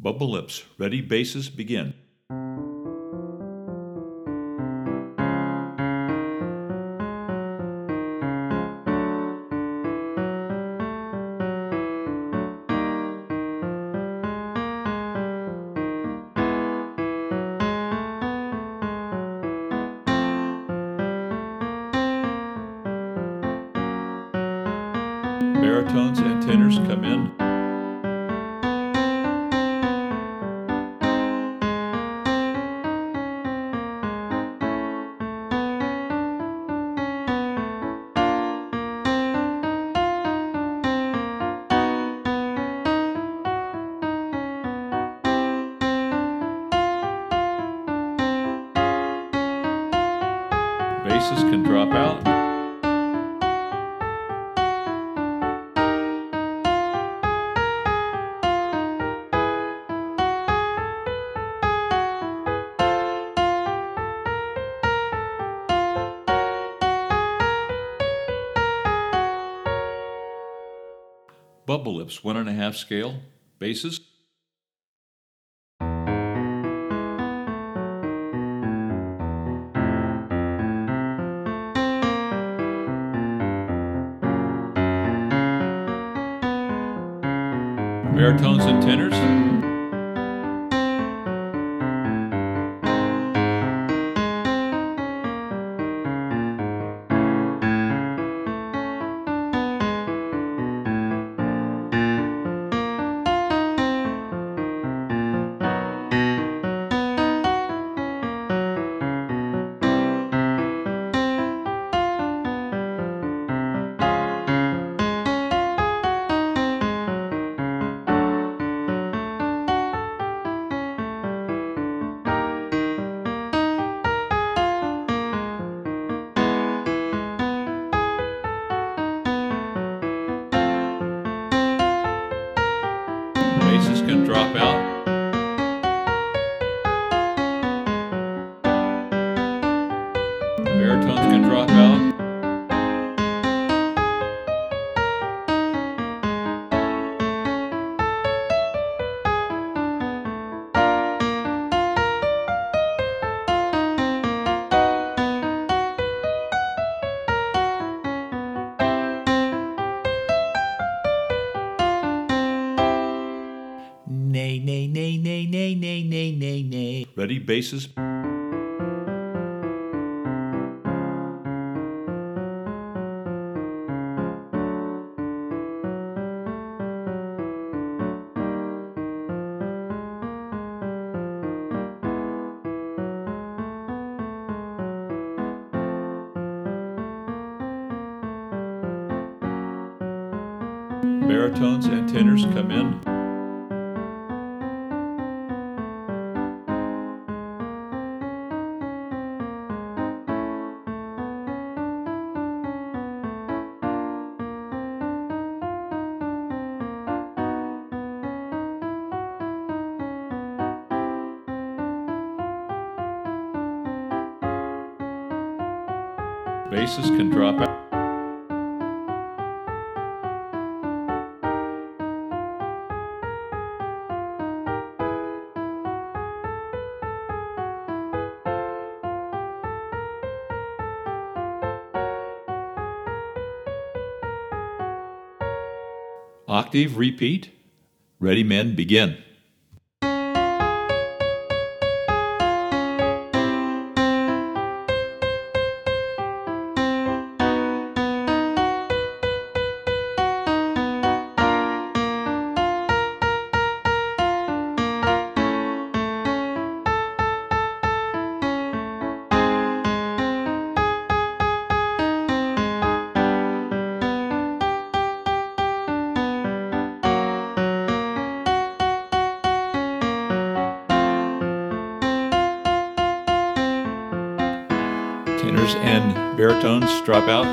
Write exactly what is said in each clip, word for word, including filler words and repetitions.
Bubble lips. Ready, basses, begin. Baritones and tenors come in. Basses can drop out. Bubble lips, one and a half scale, basses. Baritones and tenors. Basses can drop out. Baritones can drop out. Nay, nay, nay, nay, nay, nay, nay, nay, nay. Ready, basses. Baritones and tenors come in. Basses can drop out. Octave, repeat. Ready, men, begin. Tenors and baritones drop out.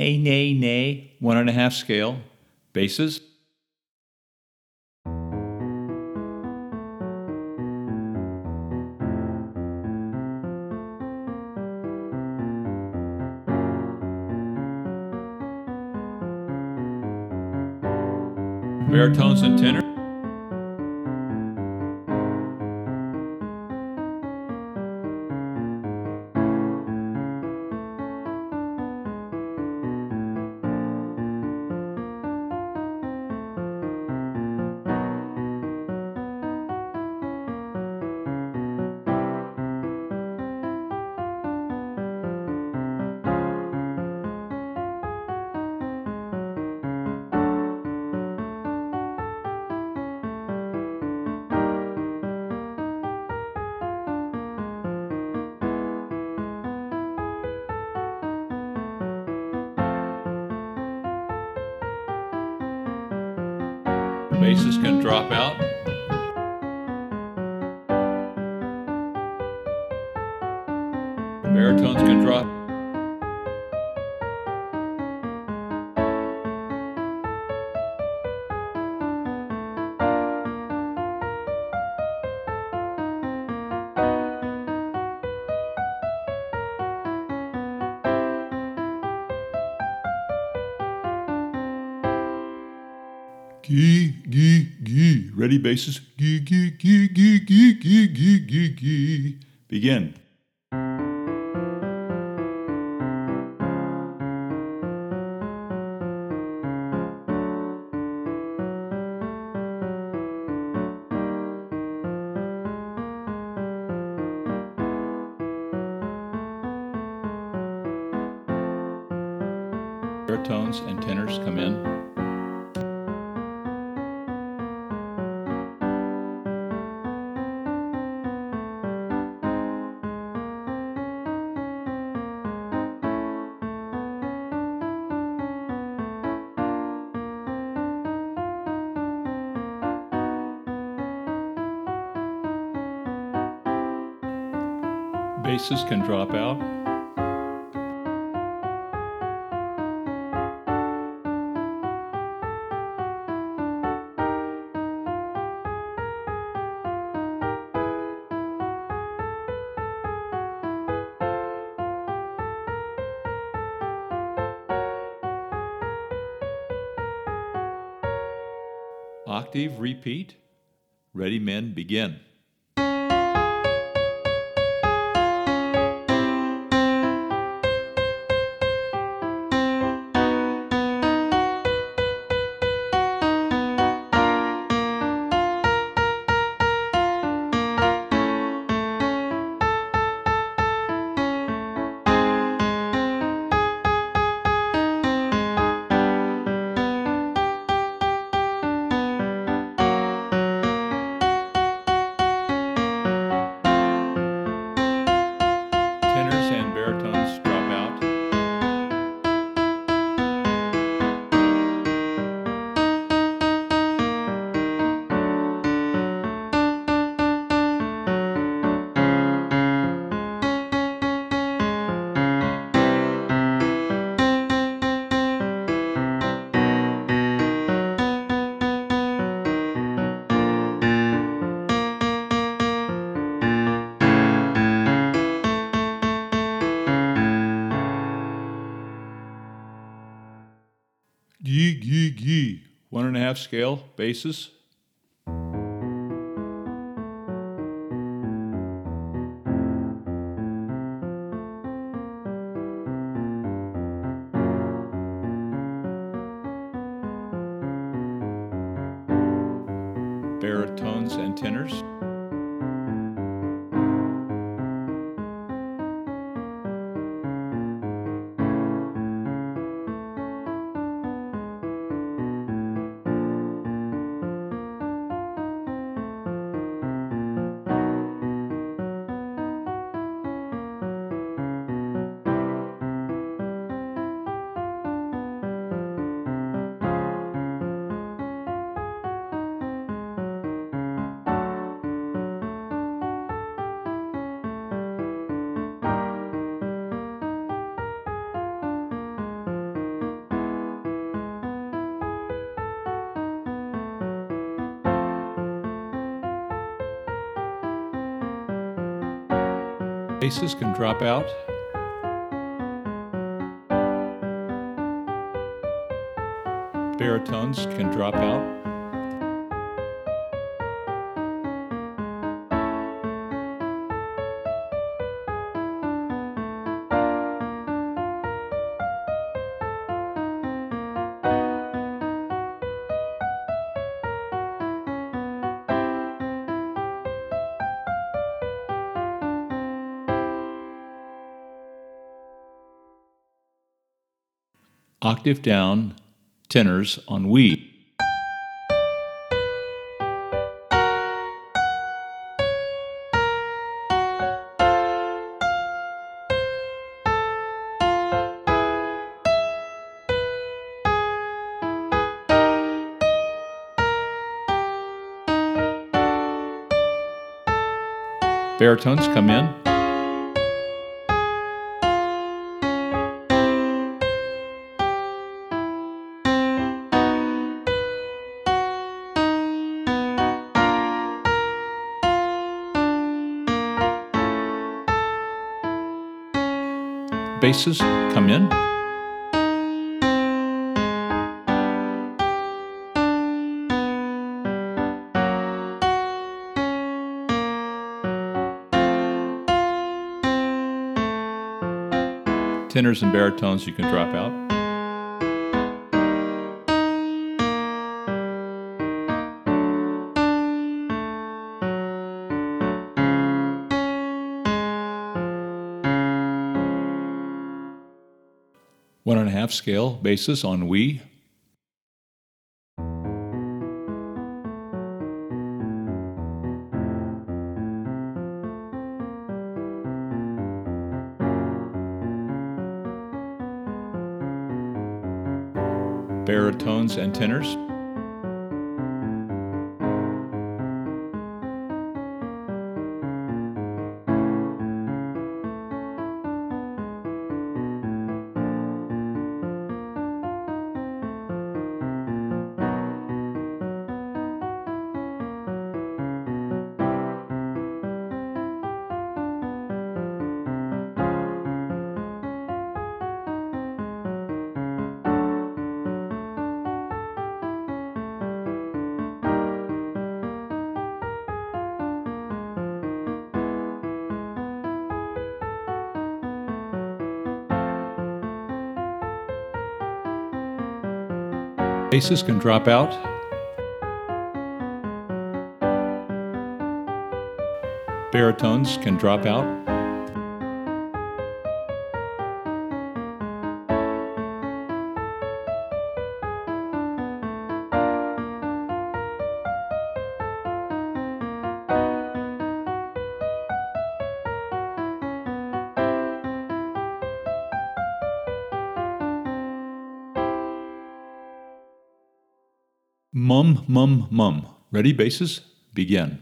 nay, nay, nay. one and a half scale, basses. Baritones and tenors. Basses can drop out. Baritones can drop. Gee, gee, gee. Ready, basses? Gee, gee, gee, gee, gee, gee, gee, gee, gee. Begin. Baritones and tenors come in. Basses can drop out. Octave, repeat. Ready, men, begin. Tenors and baritones drop out. Gee, gee, gee. One and a half scale, basses. Baritones and tenors. Basses can drop out. Baritones can drop out. Octave down, tenors on we. Baritones come in. Basses come in. Tenors and baritones you can drop out. One and a half scale basses on we. Baritones and tenors. Basses can drop out. Baritones can drop out. Mum, mum, mum. Ready, basses? Begin.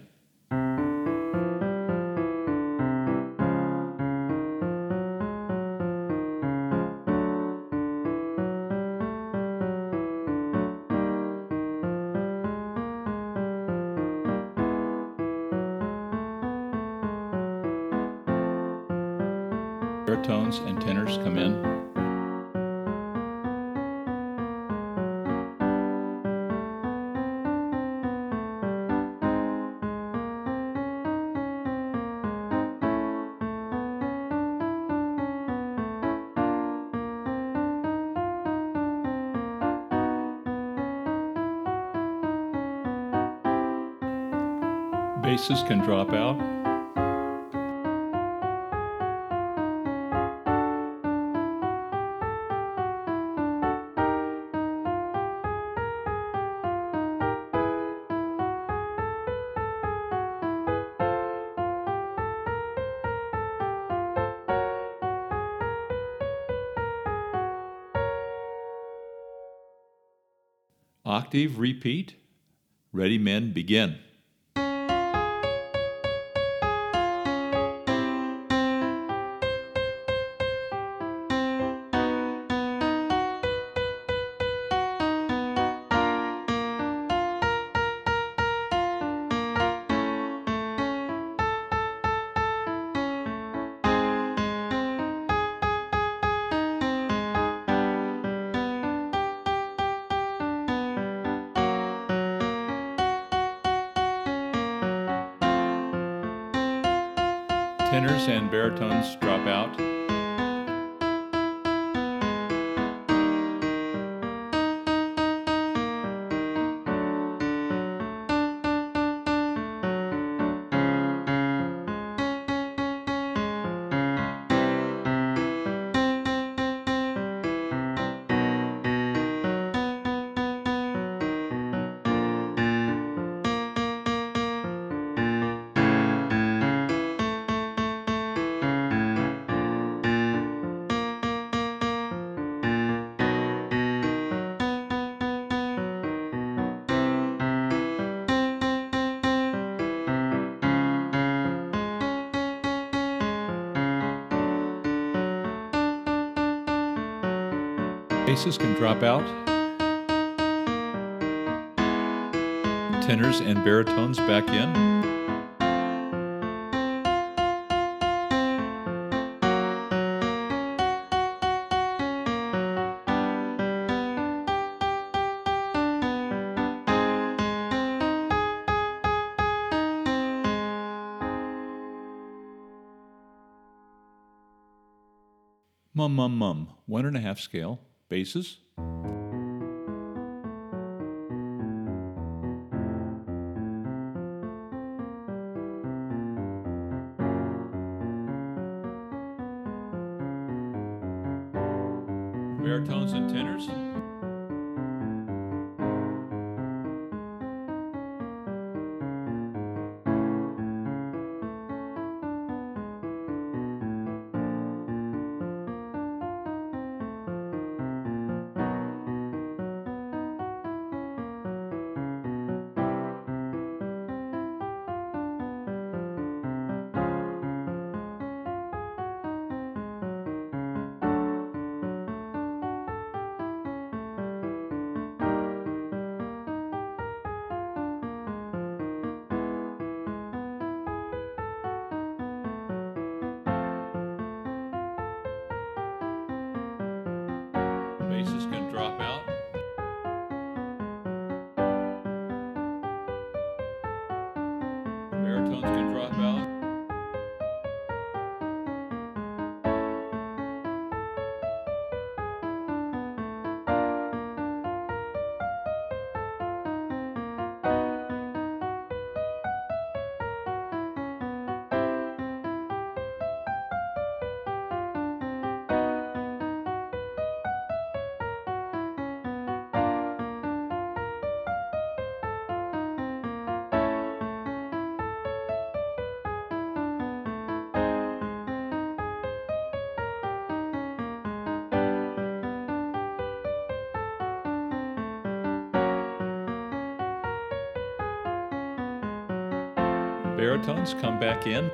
Baritones and tenors come in. Basses can drop out. Octave repeat. Ready, men, begin. Tenors and baritones drop out. Basses can drop out. Tenors and baritones back in. Mum, mum, mum. One and a half scale. Basses. Baritones and tenors. Basses can drop out. Baritones can drop out. Baritones come back in.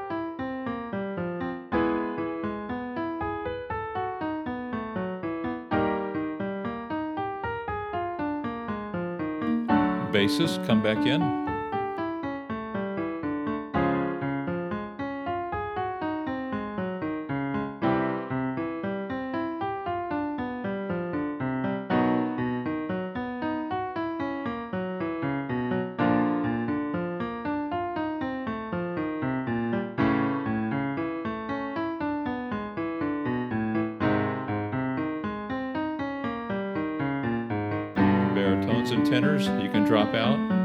Basses come back in. Baritones and tenors, you can drop out.